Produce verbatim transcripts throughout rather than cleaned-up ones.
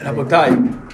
Rabotai,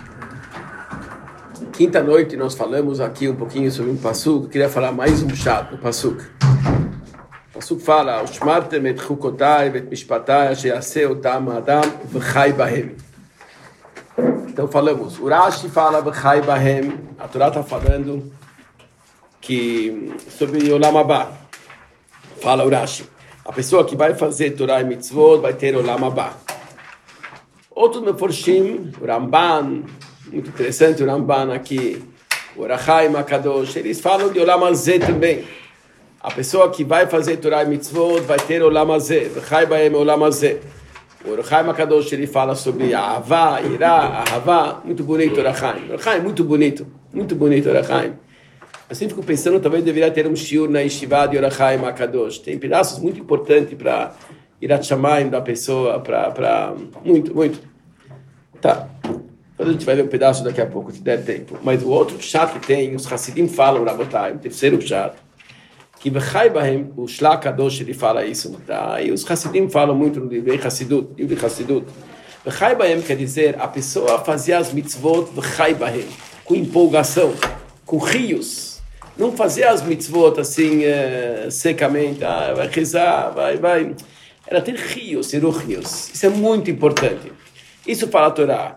quinta noite nós falamos aqui um pouquinho sobre um pasuk. Eu queria falar mais um chat no pasuk. O pasuk fala: "Ushmartem et chukotai et mishpatai she'aseh otam adam v'chai bahem." Então falamos, o Rashi fala v'chai bahem. A Torá está falando que sobre Olam Haba. Fala o Rashi: a pessoa que vai fazer Torá e Mitzvot vai ter Olam Haba. Outros meforshim, o Ramban, muito interessante o Ramban aqui, o Orachaim HaKadosh, eles falam de Olam Hazeh também. A pessoa que vai fazer Torá e Mitzvot vai ter Olam Hazeh, V'chai Bahem Olam Hazeh. O Orachaim HaKadosh, ele fala sobre a Avá, Irá, Ahavá, muito bonito o Orachaim. O Orachaim, muito bonito, muito bonito o Orachaim. Eu sempre fico pensando, talvez deveria ter um shiur na Yeshiva de Orachaim HaKadosh. Tem pedaços muito importantes para Irat Shamayim da pessoa, para... muito, muito. Tá. Então a gente vai ver um pedaço daqui a pouco, se der tempo. Mas o outro chat que tem, os Hassidim falam, Rabotai, o terceiro chat, que V'chai Bahem, o Shlach Kadosh, ele fala isso, tá? E os Hassidim falam muito no livro de Hassidut, livro de Hassidut. V'chai Bahem quer dizer a pessoa fazer as mitzvot V'chai Bahem, com empolgação, com rios. Não fazer as mitzvot assim, uh, secamente, ah, vai rezar, vai, vai. Ela tem rios, rios. Isso é muito importante. Isso fala a Torá.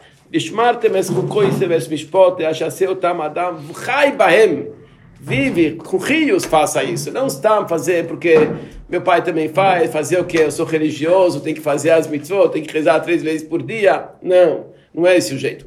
Vive com rios, faça isso. Não está fazer porque meu pai também faz, fazer o que? Eu sou religioso, tem que fazer as mitzvot, tem que rezar três vezes por dia. Não, não é esse o jeito.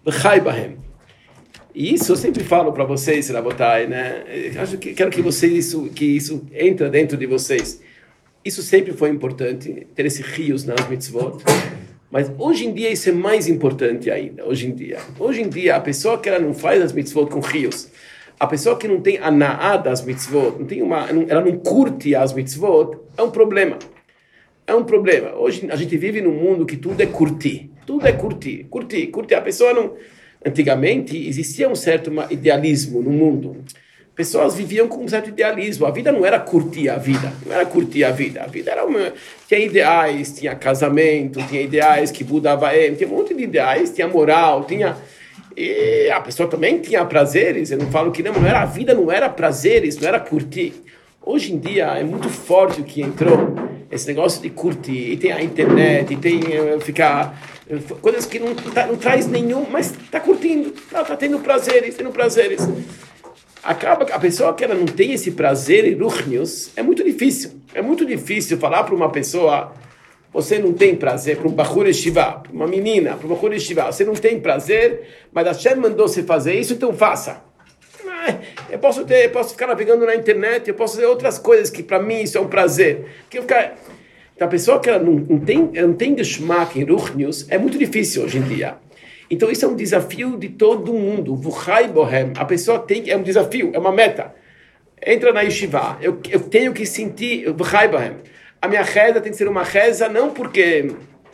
E isso eu sempre falo para vocês, Rabotai, né? Eu acho que quero que vocês isso, que isso entre dentro de vocês. Isso sempre foi importante, ter esses rios nas mitzvot. Mas hoje em dia isso é mais importante ainda, hoje em dia. Hoje em dia, a pessoa que ela não faz as mitzvot com rios, a pessoa que não tem a naá das mitzvot, não tem uma, ela não curte as mitzvot, é um problema. É um problema. Hoje a gente vive num mundo que tudo é curtir. Tudo é curtir, curtir, curtir. A pessoa não... Antigamente existia um certo idealismo no mundo. Pessoas viviam com um certo idealismo. A vida não era curtir a vida. Não era curtir a vida. A vida era uma... Tinha ideais, tinha casamento, tinha ideais que Buda vai... Tinha um monte de ideais, tinha moral, tinha... E a pessoa também tinha prazeres. Eu não falo que não, não era... A vida não era prazeres, não era curtir. Hoje em dia é muito forte o que entrou. Esse negócio de curtir. E tem a internet, e tem uh, ficar... Uh, coisas que não, tá, não traz nenhum... Mas está curtindo. Está tá tendo prazeres, tendo prazeres. Acaba que a pessoa que ela não tem esse prazer em ruchnius, é muito difícil. É muito difícil falar para uma pessoa, você não tem prazer, para um Bachur Yeshiva, para uma menina, para um Bachur Yeshiva, você não tem prazer, mas a Hashem mandou você fazer isso, então faça. Eu posso, ter, eu posso ficar navegando na internet, eu posso fazer outras coisas que para mim isso é um prazer. Que eu ficar... Então a pessoa que ela não, não tem, ela não tem geschmack em ruchnius, é muito difícil hoje em dia. Então isso é um desafio de todo mundo. V'chai bohem. A pessoa tem que... É um desafio, é uma meta. Entra na yeshiva. Eu, eu tenho que sentir v'chai bohem. A minha reza tem que ser uma reza, não porque...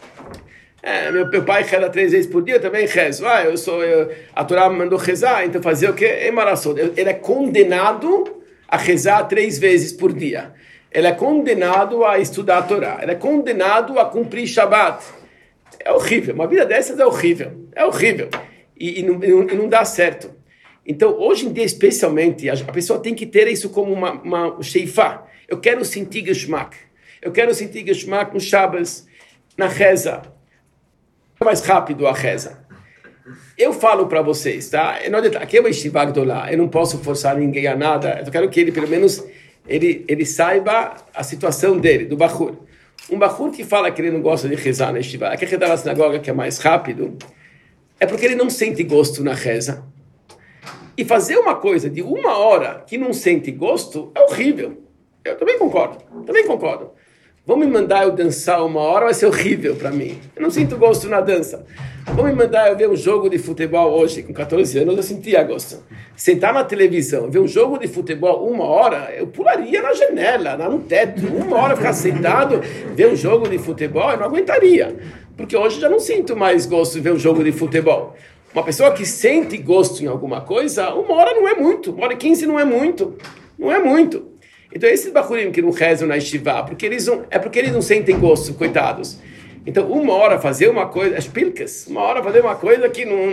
É, meu, meu pai reza três vezes por dia, eu também rezo. Ah, eu sou... Eu, a Torá me mandou rezar, então fazer o quê? Embaraçou. Ele é condenado a rezar três vezes por dia. Ele é condenado a estudar a Torá. Ele é condenado a cumprir Shabbat. É horrível, uma vida dessas é horrível, é horrível, e, e, não, e, não, e não dá certo. Então, hoje em dia, especialmente, a, a pessoa tem que ter isso como uma, uma sheifá. Eu quero sentir geschmack, eu quero sentir geschmack no Shabbos, na reza, mais rápido a reza. Eu falo para vocês, tá? Aqui é uma yeshiva gdolá, eu não posso forçar ninguém a nada, eu quero que ele, pelo menos, ele, ele saiba a situação dele, do Bachur. Um Bachur que fala que ele não gosta de rezar na yeshiva, quer rezar na sinagoga que é mais rápido, é porque ele não sente gosto na reza. E fazer uma coisa de uma hora que não sente gosto é horrível. Eu também concordo, também concordo. Vão me mandar eu dançar uma hora, vai ser horrível para mim. Eu não sinto gosto na dança. Vão me mandar eu ver um jogo de futebol hoje, com catorze anos, eu sentia gosto. Sentar na televisão, ver um jogo de futebol uma hora, eu pularia na janela, no teto. Uma hora ficar sentado, ver um jogo de futebol, eu não aguentaria. Porque hoje eu já não sinto mais gosto de ver um jogo de futebol. Uma pessoa que sente gosto em alguma coisa, uma hora não é muito. Uma hora e quinze não é muito. Não é muito. Então esses bachurim que não rezam na yeshiva, porque eles não, é porque eles não sentem gosto, coitados. Então, uma hora fazer uma coisa, as pilcas, uma hora fazer uma coisa que não,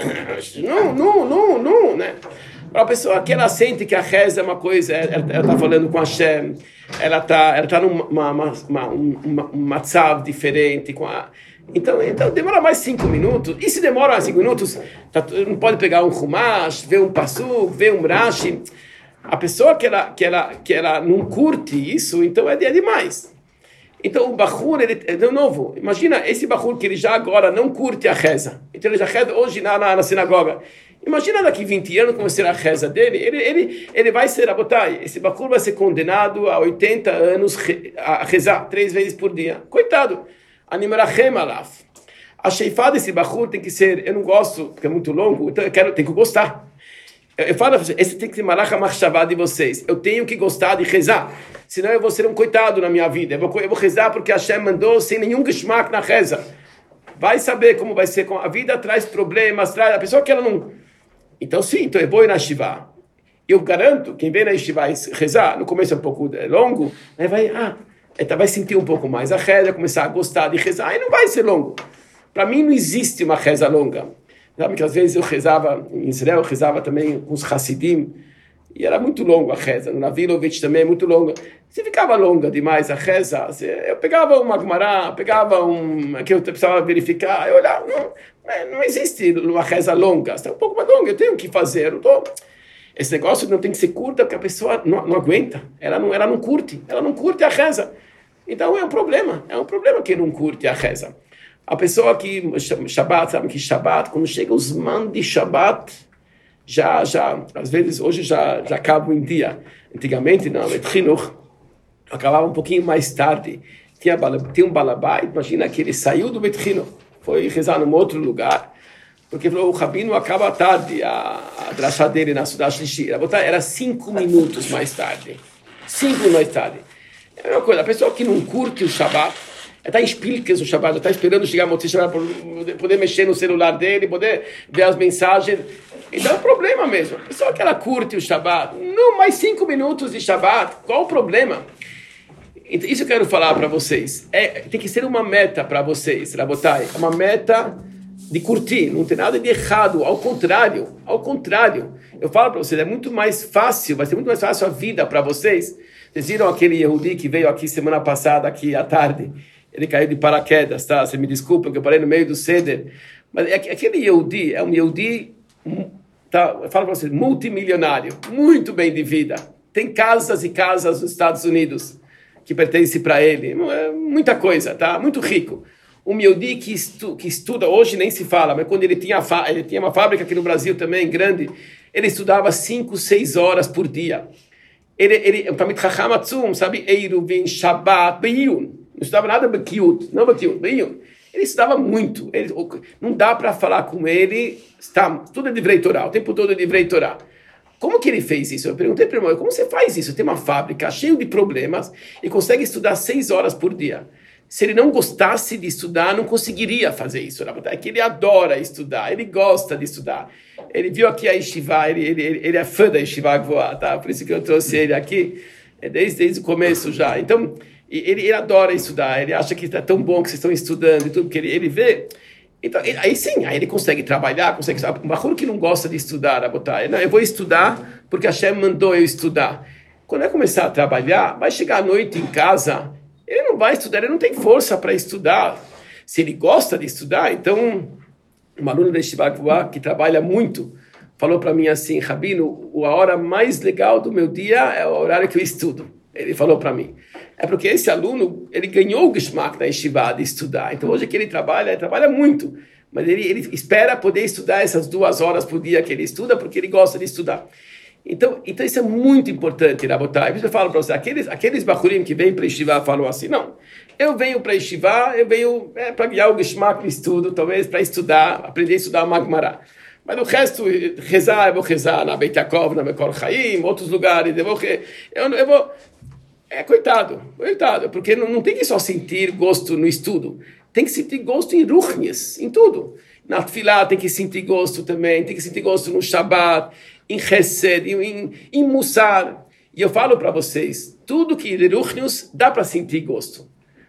não, não, não, não, né? Para a pessoa que ela sente que a reza é uma coisa, ela está falando com a Hashem, ela está ela tá numa uma, uma, uma, um matzav diferente com a... Então, então, demora mais cinco minutos. E se demora mais cinco minutos, tá, não pode pegar um Chumash, ver um Passuk, ver um Rashi. A pessoa que ela, que ela, que ela não curte isso, então é, é demais. Então, o Bahur, ele, de novo, imagina esse Bahur que ele já agora não curte a reza. Então, ele já reza hoje na, na, na sinagoga. Imagina daqui vinte anos como será a reza dele. Ele, ele, ele vai ser, abotai, esse Bahur vai ser condenado a oitenta anos a rezar três vezes por dia. Coitado. Animarachem alaf. A sheifá desse Bahur tem que ser, eu não gosto, porque é muito longo, então eu quero, tenho que gostar. Eu, eu falo, esse tem que ser malach machshavá de vocês. Eu tenho que gostar de rezar. Senão eu vou ser um coitado na minha vida. Eu vou, eu vou rezar porque Hashem mandou sem nenhum geschmack na reza. Vai saber como vai ser. A vida traz problemas, traz... A pessoa que ela não... Então sim, então eu vou ir na Yeshiva. Eu garanto, quem vem na Yeshiva rezar, no começo é um pouco longo, mas vai... Ah, então vai sentir um pouco mais a reza, começar a gostar de rezar, aí não vai ser longo. Para mim não existe uma reza longa. Sabe que às vezes eu rezava, em Israel eu rezava também com os Hassidim, e era muito longo a reza, no Navilovich também é muito longa. Se ficava longa demais a reza, eu pegava uma Gemara, pegava um, que eu precisava verificar, eu olhava, não, não existe uma reza longa, está um pouco mais longa, eu tenho que fazer, eu tô... Esse negócio não tem que ser curta, porque a pessoa não, não aguenta, ela não, ela não curte, ela não curte a reza. Então é um problema, é um problema que não curte a reza. A pessoa que, Shabbat, sabe que Shabbat, quando chega os man de Shabbat, já, já, às vezes, hoje já, já acaba em dia. Antigamente, não, Betchinuch, acabava um pouquinho mais tarde. Tinha, tinha um balabait, imagina que ele saiu do Betchinuch, foi rezar num outro lugar, porque falou, o rabino acaba tarde, a, a drachá dele na Sudash Lishi. Era cinco minutos mais tarde. Cinco minutos mais tarde. É a mesma coisa, a pessoa que não curte o Shabbat, está em espíritas o Shabbat, está esperando chegar a Motzi Shabbat para poder mexer no celular dele, poder ver as mensagens. Então é um problema mesmo. A pessoa que ela curte o Shabbat, não mais cinco minutos de Shabbat, qual o problema? Então, isso eu quero falar para vocês. É, tem que ser uma meta para vocês, Rabotai. Uma meta de curtir, não tem nada de errado, ao contrário, ao contrário. Eu falo para vocês, é muito mais fácil, vai ser muito mais fácil a vida para vocês. Vocês viram aquele Yehudi que veio aqui semana passada, aqui à tarde? Ele caiu de paraquedas, tá? Você me desculpa, que eu parei no meio do Seder. Mas aquele Yehudi é um Yehudi, tá? Eu falo para vocês, multimilionário, muito bem de vida. Tem casas e casas nos Estados Unidos que pertencem para ele. Muita coisa, tá? Muito rico. Um Yehudi que, estu, que estuda, hoje nem se fala, mas quando ele tinha, ele tinha uma fábrica aqui no Brasil também, grande, ele estudava cinco, seis horas por dia. Ele, ele, o Tamid Chacham Atzum, sabe? Eiruvin, Shabbat, Beiyun. Não estudava nada Bekiut, não Bekiut, Beiyun. Ele estudava muito. Ele, não dá para falar com ele, está, tudo é divrei Torá, o tempo todo é divrei Torá. Como que ele fez isso? Eu perguntei para ele, como você faz isso? Tem uma fábrica cheia de problemas e consegue estudar seis horas por dia. Se ele não gostasse de estudar, não conseguiria fazer isso. É que ele adora estudar, ele gosta de estudar. Ele viu aqui a Yeshiva, ele, ele, ele é fã da Yeshiva Gvoa, tá? Por isso que eu trouxe ele aqui, desde, desde o começo já. Então, ele, ele adora estudar, ele acha que está tão bom que vocês estão estudando e tudo, porque ele, ele vê. Então, aí sim, aí ele consegue trabalhar, consegue estudar. Um barulho que não gosta de estudar, botar, não, eu vou estudar porque a Hashem mandou eu estudar. Quando eu começar a trabalhar, vai chegar à noite em casa, ele não vai estudar, ele não tem força para estudar. Se ele gosta de estudar, então, um aluno da Yeshiva Gvoa, que trabalha muito, falou para mim assim, Rabino, a hora mais legal do meu dia é o horário que eu estudo. Ele falou para mim. É porque esse aluno, ele ganhou o geschmack da Yeshiva de estudar. Então, hoje que ele trabalha, ele trabalha muito. Mas ele, ele espera poder estudar essas duas horas por dia que ele estuda, porque ele gosta de estudar. Então, então isso é muito importante, Rabotai. Por isso eu falo para você, aqueles, aqueles bachurim que vêm para Yeshiva falam assim, não, eu venho para Yeshiva, eu venho é, para ganhar o geschmack do estudo, talvez para estudar, aprender a estudar uma Gemara. Mas o resto, rezar, eu vou rezar na Beit Yaakov, na Mekor Chaim, outros lugares, eu vou... Eu, eu vou é, coitado, coitado, porque não, não tem que só sentir gosto no estudo, tem que sentir gosto em ruchnias, em tudo. Na Tfilá tem que sentir gosto também, tem que sentir gosto no Shabbat, em Chesed, em, em Mussar. E eu falo para vocês, tudo que de ruchnius dá para sentir gosto.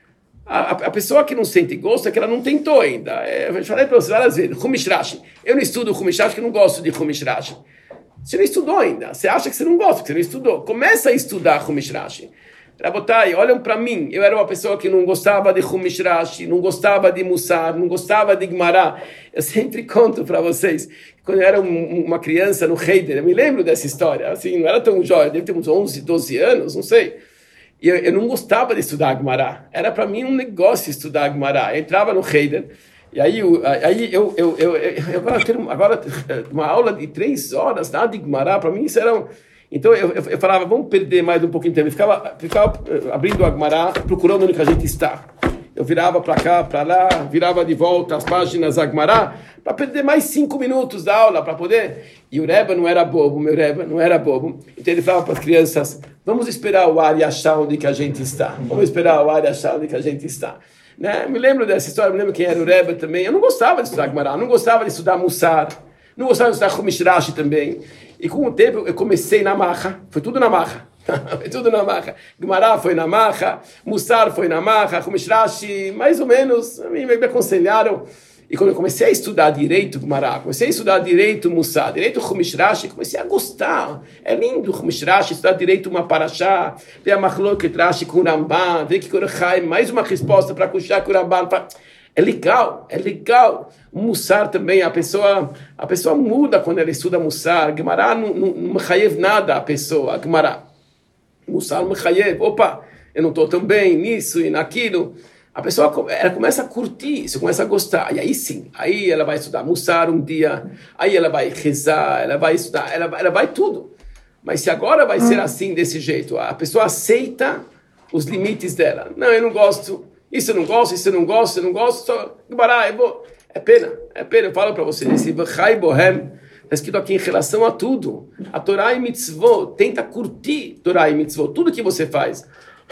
A, a pessoa que não sente gosto é que ela não tentou ainda. É, eu falei para vocês várias vezes, Chumash Rashi. Eu não estudo Chumash Rashi porque eu não gosto de Chumash Rashi. Você não estudou ainda. Você acha que você não gosta, porque você não estudou. Começa a estudar Chumash Rashi. Rabotai, olham para mim. Eu era uma pessoa que não gostava de Chumash Rashi, não gostava de Mussar, não gostava de Gemara. Eu sempre conto para vocês, quando eu era um, uma criança no Heider, eu me lembro dessa história. Assim, não era tão jovem, deve ter uns onze, doze anos, não sei. E eu, eu não gostava de estudar Gemara. Era para mim um negócio estudar Gemara. Eu entrava no Heider, e aí, eu, aí eu, eu, eu, eu, eu agora, ter, agora uma aula de três horas, nada de Gemara, para mim isso era... Um, então eu, eu, eu falava, vamos perder mais um pouquinho de tempo. Eu ficava, ficava abrindo a Gemara, procurando onde que a gente está. Eu virava para cá, para lá, virava de volta as páginas da Gemara, para perder mais cinco minutos da aula, para poder... E o Rebbe não era bobo, meu Rebbe não era bobo. Então ele falava para as crianças, vamos esperar o ar e achar onde que a gente está. Vamos esperar o ar e achar onde que a gente está. Né? Me lembro dessa história, me lembro quem era o Rebbe também. Eu não gostava de estudar Gemara, não gostava de estudar Mussar, não gostava de estudar Chumash Rashi também. E com o tempo eu comecei na marra, foi tudo na marra. Foi tudo na marra. Gemara foi na marra, Mussar foi na marra, Chumash Rashi, mais ou menos, me, me aconselharam. E quando eu comecei a estudar direito Gemara, comecei a estudar direito Mussar, direito Chumash Rashi, comecei a gostar. É lindo Chumash Rashi, estudar direito uma parashá, ver a Machloket Rashi com o Ramban, ver que Korachai, mais uma resposta para Kushá com o Ramban. É legal, é legal. O Mussar também, a pessoa, a pessoa muda quando ela estuda Mussar. Gemara não, não, não mechayev nada a pessoa, a Gemara. Mussar mechayev, opa, eu não estou tão bem nisso e naquilo. A pessoa ela começa a curtir isso, começa a gostar. E aí sim, aí ela vai estudar Mussar um dia, aí ela vai rezar, ela vai estudar, ela, ela vai tudo. Mas se agora vai ser assim, desse jeito, a pessoa aceita os limites dela. Não, eu não gosto, isso eu não gosto, isso eu não gosto, eu não gosto, só Gemara, eu vou... É pena, é pena, eu falo para você, esse V'chai Bohem, está escrito aqui em relação a tudo. A Torá e Mitzvot, tenta curtir Torá e Mitzvot, tudo que você faz.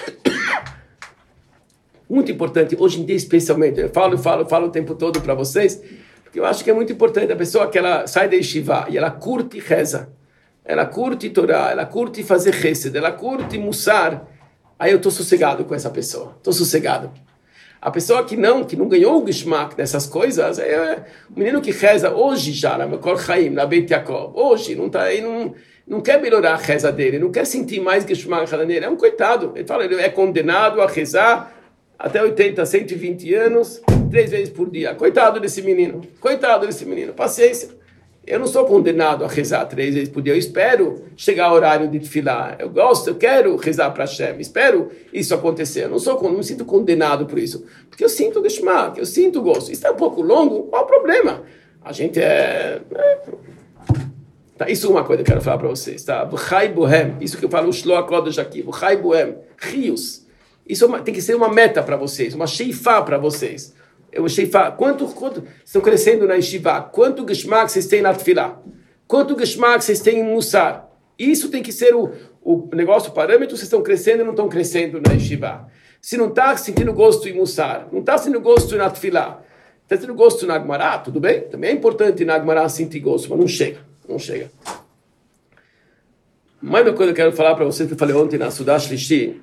Muito importante, hoje em dia especialmente, eu falo, falo, falo o tempo todo para vocês, porque eu acho que é muito importante a pessoa que ela sai da yeshiva e ela curte reza, ela curte Torá, ela curte fazer chesed, ela curte Mussar, aí eu estou sossegado com essa pessoa, estou sossegado. A pessoa que não, que não ganhou o Geshmak dessas coisas, é o menino que reza hoje já, na Mekor Chaim, na Beit Yaakov, hoje, não, tá, ele não, não quer melhorar a reza dele, não quer sentir mais Geshmak nele, é um coitado. Ele fala, ele é condenado a rezar até oitenta, cento e vinte anos, três vezes por dia. Coitado desse menino, coitado desse menino, paciência. Eu não sou condenado a rezar três vezes por dia. Eu espero chegar ao horário de tefilá. Eu gosto, eu quero rezar para Hashem. Espero isso acontecer. Eu não, sou, não me sinto condenado por isso. Porque eu sinto Geshmak, eu sinto gosto. Isso é um pouco longo, qual o problema? A gente é... é... Tá, isso é uma coisa que eu quero falar para vocês. Tá? V'chai bohem. Isso que eu falo, o Shloah Kodesh aqui. V'chai bohem. Rios. Isso é uma, tem que ser uma meta para vocês. Uma sheifá para vocês. Eu achei, quanto, quanto estão crescendo na yeshiva? Quanto Geshmak vocês têm na tefilá? Quanto Geshmak vocês têm em Mussar? Isso tem que ser o, o negócio, o parâmetro. Vocês estão crescendo ou não estão crescendo na yeshiva? Se não está sentindo gosto em Mussar, não está sentindo gosto na tefilá, está sentindo gosto na Gemara, tudo bem? Também é importante na Gemara sentir gosto, mas não chega, não chega. Mais uma coisa que eu quero falar para vocês, que eu falei ontem na Sudash Lishi,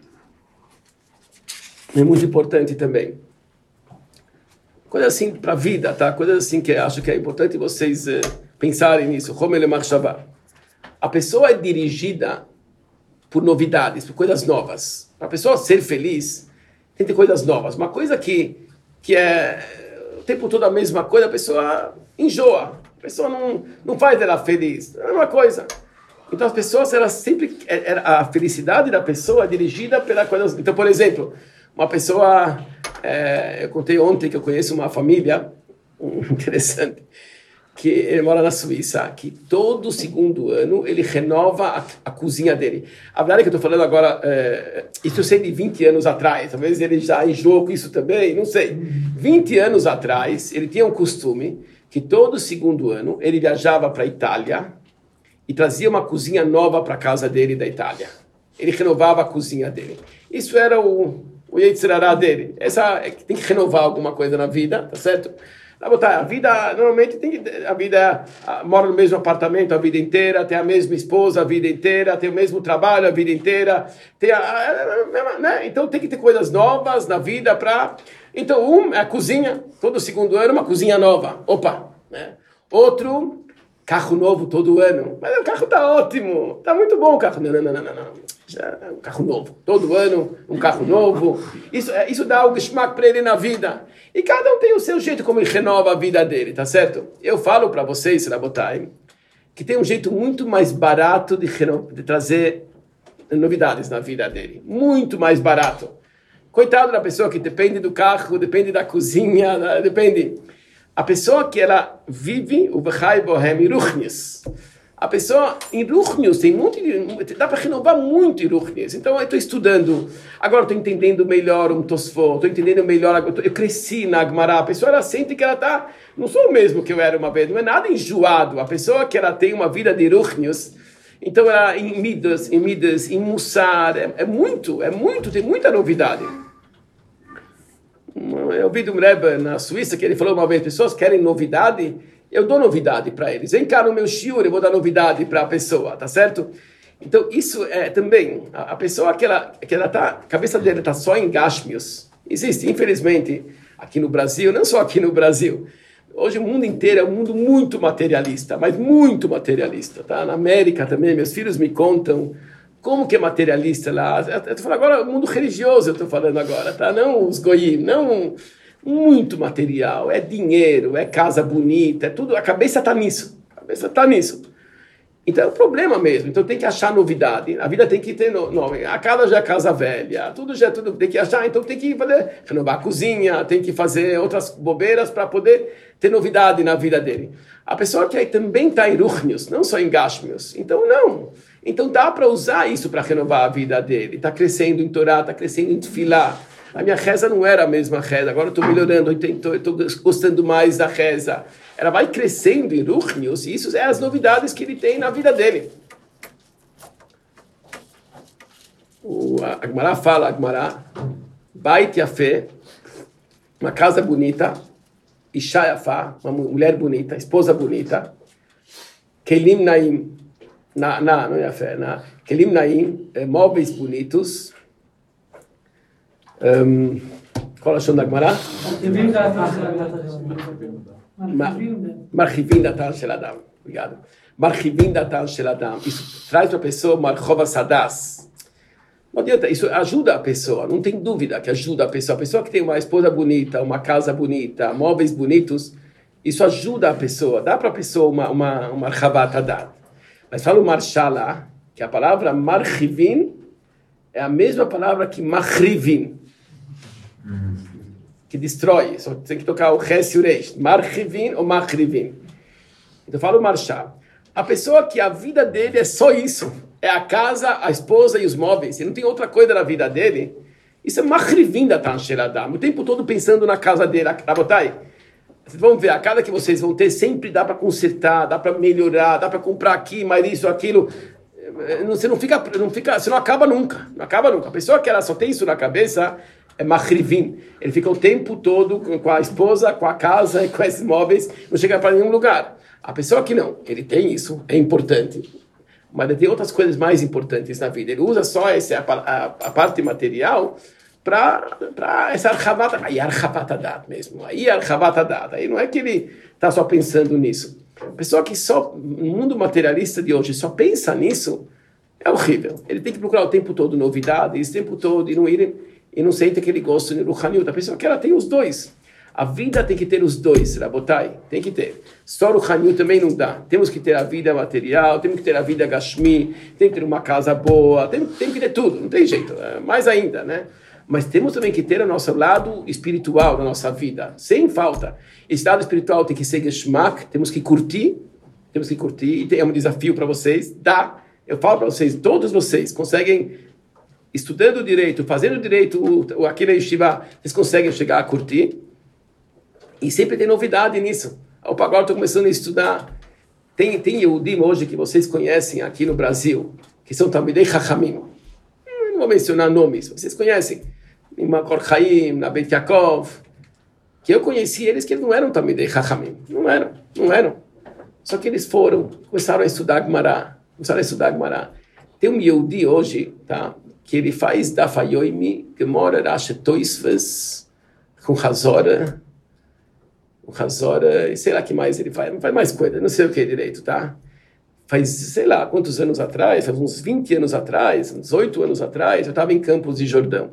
é muito importante também. Coisa assim para a vida, tá? Coisa assim que eu acho que é importante vocês uh, pensarem nisso. A pessoa é dirigida por novidades, por coisas novas. Para a pessoa ser feliz, tem que ter coisas novas. Uma coisa que, que é o tempo todo a mesma coisa, a pessoa enjoa. A pessoa não, não faz ela feliz. É uma coisa. Então as pessoas, elas sempre... A felicidade da pessoa é dirigida pela coisa... Então, por exemplo, uma pessoa... É, eu contei ontem que eu conheço uma família interessante, que ele mora na Suíça, que todo segundo ano ele renova a, a cozinha dele. A verdade é que eu estou falando agora, é, isso eu sei de vinte anos atrás, talvez ele já enjoou com isso também, não sei. vinte anos atrás, ele tinha um costume que todo segundo ano ele viajava para a Itália e trazia uma cozinha nova para a casa dele da Itália. Ele renovava a cozinha dele. Isso era o... o Yetzirará dele. Essa, tem que renovar alguma coisa na vida, tá certo? A vida, normalmente, tem que, a vida a, mora no mesmo apartamento a vida inteira, tem a mesma esposa a vida inteira, tem o mesmo trabalho a vida inteira, tem a, a, a, né? Então tem que ter coisas novas na vida para... Então, um é a cozinha, todo segundo ano uma cozinha nova, opa, né? Outro, carro novo todo ano, mas o carro tá ótimo, tá muito bom o carro, não, não, não, não, não. Um carro novo, todo ano um carro novo, isso, isso dá o geschmack para ele na vida, e cada um tem o seu jeito como ele renova a vida dele, tá certo? Eu falo para vocês, Rabotai, que tem um jeito muito mais barato de, de trazer novidades na vida dele, muito mais barato. Coitado da pessoa que depende do carro, depende da cozinha, depende. A pessoa que ela vive o Bechai Bohem Iruchnis, a pessoa em Ruchnius tem muito, dá para renovar muito em Ruchnius. Então eu estou estudando, agora estou entendendo melhor um Tosfot, estou entendendo melhor, eu cresci na Agmará. A pessoa ela sente que ela está, não sou o mesmo que eu era uma vez, não é nada enjoado. A pessoa que ela tem uma vida de Ruchnius, então ela em Midas, em Midas, em Mussar, é, é muito, é muito, tem muita novidade. Eu ouvi de um Rebbe na Suíça que ele falou uma vez, pessoas querem novidade, eu dou novidade para eles. Vem cá no meu shiur, eu vou dar novidade para a pessoa, tá certo? Então, isso é também, a, a pessoa que ela, que ela tá, a cabeça dela está só em Gashmius. Existe, infelizmente, aqui no Brasil, não só aqui no Brasil. Hoje o mundo inteiro é um mundo muito materialista, mas muito materialista, tá? Na América também, meus filhos me contam como que é materialista lá. Eu estou falando agora, o mundo religioso eu estou falando agora, tá? Não os goyim, não... Muito material, é dinheiro, é casa bonita, é tudo, a cabeça está nisso, a cabeça está nisso. Então é um problema mesmo, então tem que achar novidade, a vida tem que ter nome, a casa já é casa velha, tudo já é tudo, tem que achar, então tem que fazer, renovar a cozinha, tem que fazer outras bobeiras para poder ter novidade na vida dele. A pessoa que aí também está em Ruchnius, não só em Gashmius, então não, então dá para usar isso para renovar a vida dele, está crescendo em Torá, está crescendo em Tefilá. A minha reza não era a mesma reza, agora eu estou melhorando, eu estou gostando mais da reza. Ela vai crescendo em Ruchnius, e isso é as novidades que ele tem na vida dele. O Agmará fala, Agmará, Bait Yafé, uma casa bonita, Isha Yafá, uma mulher bonita, esposa bonita, Kelim Naim, na, na, não é Yafé, na, Kelim Naim, móveis bonitos, Um, qual é o som da Gemara? Marchivim datan shel adam. Obrigado. Marchivim datan shel adam. Isso traz para a pessoa marchova sadas. Não adianta, isso ajuda a pessoa, não tem dúvida que ajuda a pessoa. A pessoa que tem uma esposa bonita, uma casa bonita, móveis bonitos, isso ajuda a pessoa, dá para a pessoa uma, uma, uma marchavat adat. Mas fala o marshala, que a palavra marchivim é a mesma palavra que machrivim, que destrói, só tem que tocar o res e o reish, marchivim ou machrivim. Então fala o marshal, a pessoa que a vida dele é só isso, é a casa, a esposa e os móveis, e não tem outra coisa na vida dele, isso é machrivim da tancheladam, o tempo todo pensando na casa dele. Rabotai, vocês vão ver, a casa que vocês vão ter sempre dá para consertar, dá para melhorar, dá para comprar aqui, mais isso, aquilo. Você não fica, não fica, você não acaba nunca, não acaba nunca. A pessoa que ela só tem isso na cabeça é machrivim. Ele fica o tempo todo com a esposa, com a casa e com esses móveis, não chega para nenhum lugar. A pessoa que não, ele tem isso, é importante, mas ele tem outras coisas mais importantes na vida. Ele usa só essa, a, a, a parte material para essa archavat, aí archavat adat mesmo, aí archavat adat. Aí não é que ele está só pensando nisso. A pessoa que só, no mundo materialista de hoje, só pensa nisso, é horrível. Ele tem que procurar o tempo todo novidades, o tempo todo, e não, ir, e não sente aquele gosto de Ruchaniut. A pessoa que ela tem os dois. A vida tem que ter os dois, Rabotai, tem que ter. Só Ruchaniut também não dá. Temos que ter a vida material, temos que ter a vida Gashmi, tem que ter uma casa boa, tem, tem que ter tudo, não tem jeito. É, mais ainda, né? Mas temos também que ter o nosso lado espiritual na nossa vida, sem falta. Esse lado espiritual tem que ser geschmack, temos que curtir, temos que curtir, e é um desafio para vocês, dá. Eu falo para vocês, todos vocês conseguem, estudando direito, fazendo direito, o, aqui na Yeshiva, vocês conseguem chegar a curtir, e sempre tem novidade nisso. Opa, agora estou começando a estudar. Tem, tem Yehudim hoje que vocês conhecem aqui no Brasil, que são Talmidei Chachamim. Não vou mencionar nomes, vocês conhecem. Em Makor Chaim, na Beit Yaakov, que eu conheci eles que eles não eram Talmidei Chachamim. Não eram, não eram. Só que eles foram, começaram a estudar Gemara. Começaram a estudar Gemara. Tem um Yehudi hoje, tá? Que ele faz Daf Yomi, Gemara, Rashi Toisves, com Hazora, com Hazora, e sei lá o que mais ele faz. Não faz mais coisa, não sei o que direito, tá? Faz, sei lá, quantos anos atrás, faz uns vinte anos atrás, uns oito anos atrás, eu estava em Campos de Jordão.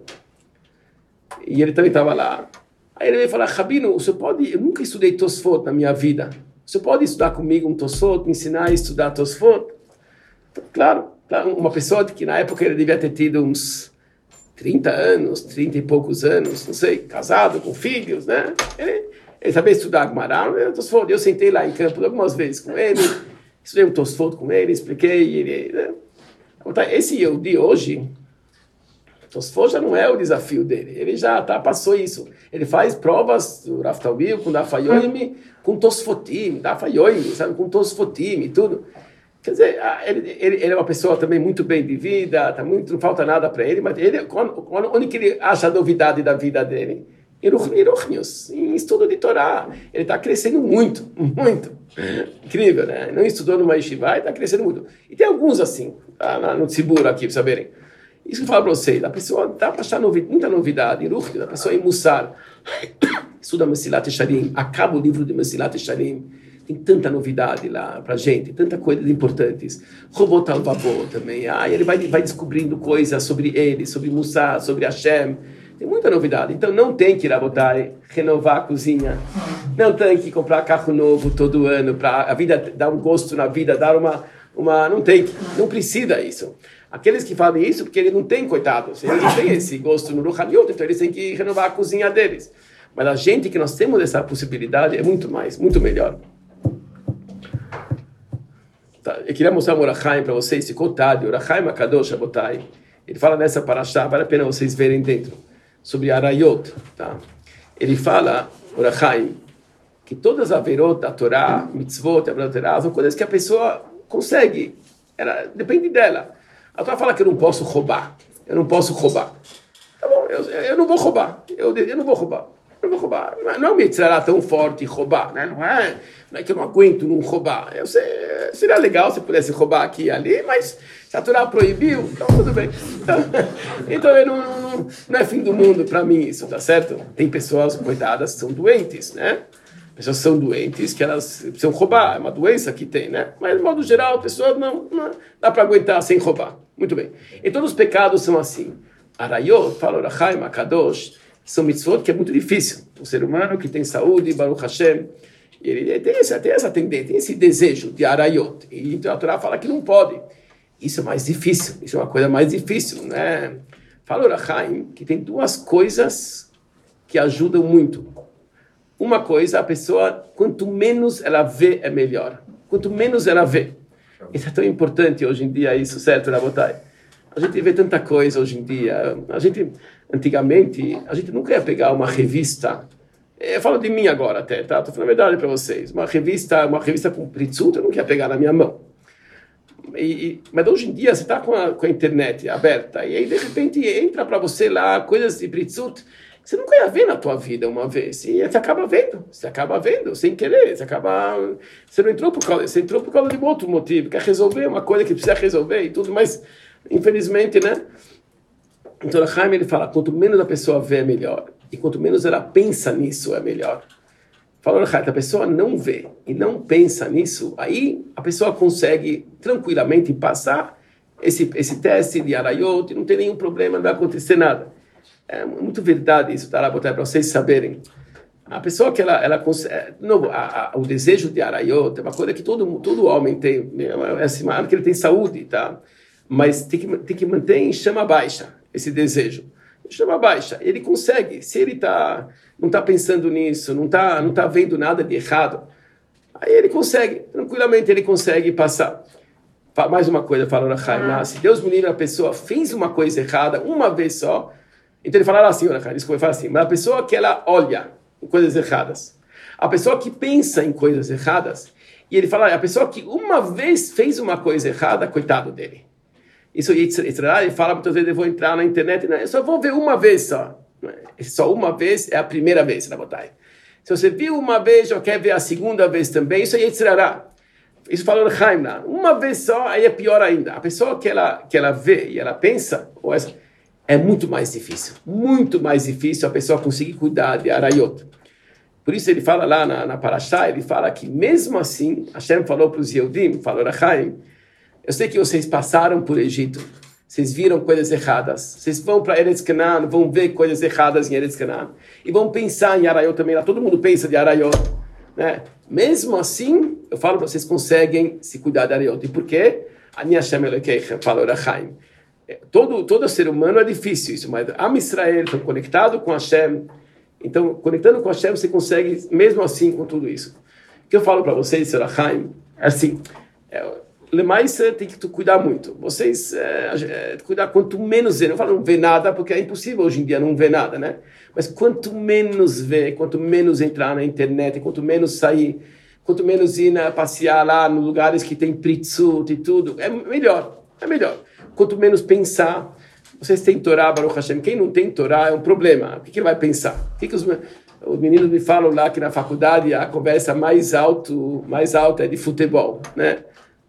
E ele também estava lá. Aí ele veio falar, Rabino, você pode... Eu nunca estudei Tosfot na minha vida. Você pode estudar comigo um Tosfot, me ensinar a estudar Tosfot? Claro, claro, uma pessoa que na época ele devia ter tido uns trinta anos, trinta e poucos anos, não sei, casado, com filhos, né? Ele, ele sabia estudar Gemara, Tosfot. Eu sentei lá em Campos algumas vezes com ele, estudei um Tosfot com ele, expliquei, ele... Né? Esse Yehudi hoje... Tosfot já não é o desafio dele, ele já tá, passou isso. Ele faz provas do Rav Talmil, com Daf Yomi, com Tosfotim, Daf Yomi, sabe, com Tosfotim e tudo. Quer dizer, ele, ele, ele é uma pessoa também muito bem de vida, tá muito, não falta nada para ele, mas ele, quando, onde que ele acha a novidade da vida dele? Em Ruchnius, em estudo de Torá. Ele está crescendo muito, muito. Incrível, né? Não estudou numa yeshiva, está crescendo muito. E tem alguns assim, tá, no Tzibur aqui, para saberem. Isso que eu falo para vocês, a pessoa dá para achar novi, muita novidade, em Ruchnius, a pessoa em Mussar, estuda Mesilat Yesharim, acaba o livro de Mesilat Yesharim, tem tanta novidade lá pra gente, tanta coisas importantes. Robot Al-Vavô também, ah, ele vai, vai descobrindo coisas sobre ele, sobre Mussar, sobre Hashem, tem muita novidade. Então não tem que ir a botar, renovar a cozinha, não tem que comprar carro novo todo ano, para a vida dar um gosto na vida, dar uma, uma não tem, não precisa isso. Aqueles que falam isso, porque eles não têm, coitados, eles não têm esse gosto no Ruchaniot, então eles têm que renovar a cozinha deles. Mas a gente que nós temos essa possibilidade é muito mais, muito melhor. Tá, eu queria mostrar o Orachaim para vocês, ficou tarde, o Orachaim Akadosh Abotai, ele fala nessa parashá, vale a pena vocês verem dentro, sobre Arayot, tá? Ele fala, Orachaim, que todas as averot da Torá, mitzvot, da Torá, são coisas que a pessoa consegue, ela, depende dela. A Torá fala que eu não posso roubar. Eu não posso roubar. Tá bom, eu, eu não vou roubar. Eu, eu não vou roubar. Eu não vou roubar. Não é um mitzvah tão forte roubar, né? Não é, não é que eu não aguento não roubar. Eu sei, seria legal se eu pudesse roubar aqui e ali, mas se a Torá proibiu, então tudo bem. Então, então eu não, não, não é fim do mundo para mim isso, tá certo? Tem pessoas, coitadas, que são doentes, né? Pessoas são doentes que elas precisam roubar, é uma doença que tem, né? Mas, de modo geral, pessoas não, não dá para aguentar sem roubar. Muito bem. E todos os pecados são assim. Arayot, fala Orachaim, Akadosh, são mitzvot que é muito difícil. O ser humano que tem saúde, Baruch Hashem, ele tem essa, tem essa tendência, tem esse desejo de Arayot. E então a Torá fala que não pode. Isso é mais difícil, isso é uma coisa mais difícil, né? Fala Orachaim que tem duas coisas que ajudam muito. Uma coisa, a pessoa, quanto menos ela vê, é melhor. Quanto menos ela vê. Isso é tão importante hoje em dia, isso, certo, Rabotai? A gente vê tanta coisa hoje em dia. A gente, antigamente, a gente nunca ia pegar uma revista. Eu falo de mim agora até, tá? Estou falando a verdade para vocês. Uma revista, uma revista com pritzut, eu não queria pegar na minha mão. E, e, mas hoje em dia, você está com, com a internet aberta, e aí, de repente, entra para você lá coisas de pritzut, você nunca ia ver na tua vida uma vez. E você acaba vendo. Você acaba vendo, sem querer. Você acaba... Você não entrou por causa... Você entrou por causa de um outro motivo. Quer resolver uma coisa que precisa resolver e tudo. Mas, infelizmente, né? Então, a Chaim, ele fala, quanto menos a pessoa vê, é melhor. E quanto menos ela pensa nisso, é melhor. Falou a Chaim, a pessoa não vê e não pensa nisso, aí a pessoa consegue tranquilamente passar esse, esse teste de Arayot, não tem nenhum problema, não vai acontecer nada. É muito verdade isso, tá? Para vocês saberem. A pessoa que ela, ela consegue... De novo, a, a, o desejo de Arayot é uma coisa que todo, todo homem tem. É assim, que ele tem saúde, tá? Mas tem que, tem que manter em chama baixa esse desejo. Chama baixa. Ele consegue. Se ele tá, não está pensando nisso, não está não tá vendo nada de errado, aí ele consegue. Tranquilamente ele consegue passar. Mais uma coisa, falou na Chaim. Se Deus me livre, a pessoa fez uma coisa errada uma vez só, então ele fala assim, olha, desculpa, ele fala assim, mas a pessoa que ela olha em coisas erradas, a pessoa que pensa em coisas erradas, e ele fala, a pessoa que uma vez fez uma coisa errada, coitado dele. Isso ele fala, muitas vezes eu vou entrar na internet, não, eu só vou ver uma vez só. Só uma vez é a primeira vez, Rabotai. Se você viu uma vez, já quer ver a segunda vez também, isso é Yetzirará. Isso falou Chaim lá. Uma vez só, aí é pior ainda. A pessoa que ela, que ela vê e ela pensa, ou essa, é muito mais difícil. Muito mais difícil a pessoa conseguir cuidar de Arayot. Por isso ele fala lá na, na Parashá, ele fala que mesmo assim, Hashem falou para os Yehudim, falou Chaim, eu sei que vocês passaram por Egito, vocês viram coisas erradas, vocês vão para Eretz Canaan, vão ver coisas erradas em Eretz Canaan, e vão pensar em Arayot também, lá todo mundo pensa de Arayot, né? Mesmo assim, eu falo para vocês conseguem se cuidar de Arayot. E por quê? Ani Hashem Elokeichem, falou Chaim. Todo, todo ser humano é difícil isso, mas Am Israel estão conectados com Hashem. Então, conectando com Hashem, você consegue, mesmo assim, com tudo isso. O que eu falo para vocês, Senhor Chaim, é assim, é, mais tem que cuidar muito. Vocês, é, é, cuidar quanto menos ver. Eu falo não ver nada, porque é impossível hoje em dia não ver nada, né? Mas quanto menos ver, quanto menos entrar na internet, quanto menos sair, quanto menos ir na, passear lá nos lugares que tem pritzut e tudo, é melhor, é melhor. Quanto menos pensar, vocês têm Torá, Baruch Hashem, quem não tem Torá é um problema. O que, que ele vai pensar? O que, que os, os meninos me falam lá que na faculdade a conversa mais, alto, mais alta é de futebol, né?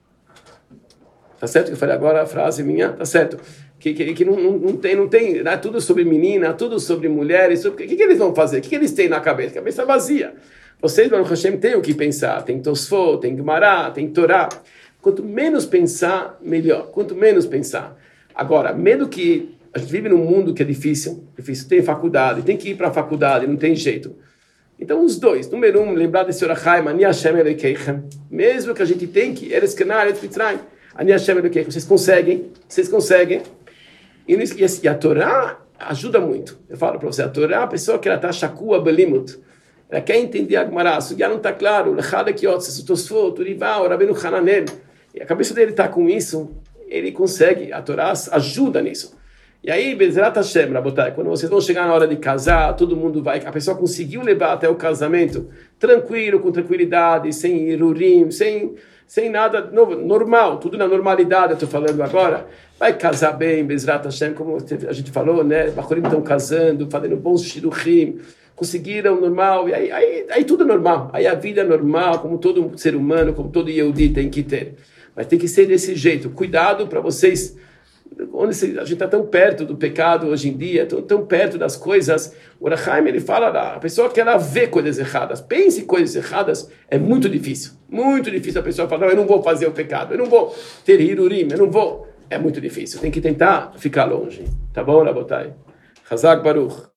Tá certo que eu falei agora a frase minha? Tá certo. Que, que, que não, não, não tem, não tem, né? Tudo sobre menina, tudo sobre mulheres. O que, que eles vão fazer? O que, que eles têm na cabeça? A cabeça vazia. Vocês, Baruch Hashem, têm o que pensar. Tem Tosfot, tem Gemara, tem Torá. Quanto menos pensar, melhor. Quanto menos pensar. Agora, medo que a gente vive num mundo que é difícil, difícil, tem faculdade, tem que ir para a faculdade, não tem jeito. Então, os dois. Número um, lembrar desse Orachaim, Ani Hashem Elokeichem. Mesmo que a gente tem que, Eretz Canaan, Eretz Mitzrayim, Ani Hashem Elokeichem. Vocês conseguem, vocês conseguem. E, e a Torá ajuda muito. Eu falo para você, a Torá, a pessoa que ela está shakua belimut, ela quer entender a Gemara, se já não está claro, Lechada Kiotz, o Tosfot, o Rival, o Rabbeinu Hananel, e a cabeça dele está com isso, ele consegue, a Torá ajuda nisso. E aí, Bezerrat Hashem, Rabotai, quando vocês vão chegar na hora de casar, todo mundo vai, a pessoa conseguiu levar até o casamento, tranquilo, com tranquilidade, sem irurim, sem, sem nada, normal, tudo na normalidade, eu estou falando agora, vai casar bem, Bezerrat Hashem, como a gente falou, né, Bachorim estão casando, fazendo bons shiruchim, conseguiram normal, e aí, aí, aí tudo é normal, aí a vida é normal, como todo ser humano, como todo Yehudi tem que ter. Mas tem que ser desse jeito. Cuidado para vocês. Onde a gente está tão perto do pecado hoje em dia, tão, tão perto das coisas. O Orachaim, ele fala lá, a pessoa que ela vê coisas erradas, pense em coisas erradas, é muito difícil. Muito difícil a pessoa falar, não, eu não vou fazer o pecado, eu não vou ter hirurim, eu não vou. É muito difícil. Tem que tentar ficar longe. Tá bom, Rabotai? Chazak Baruch.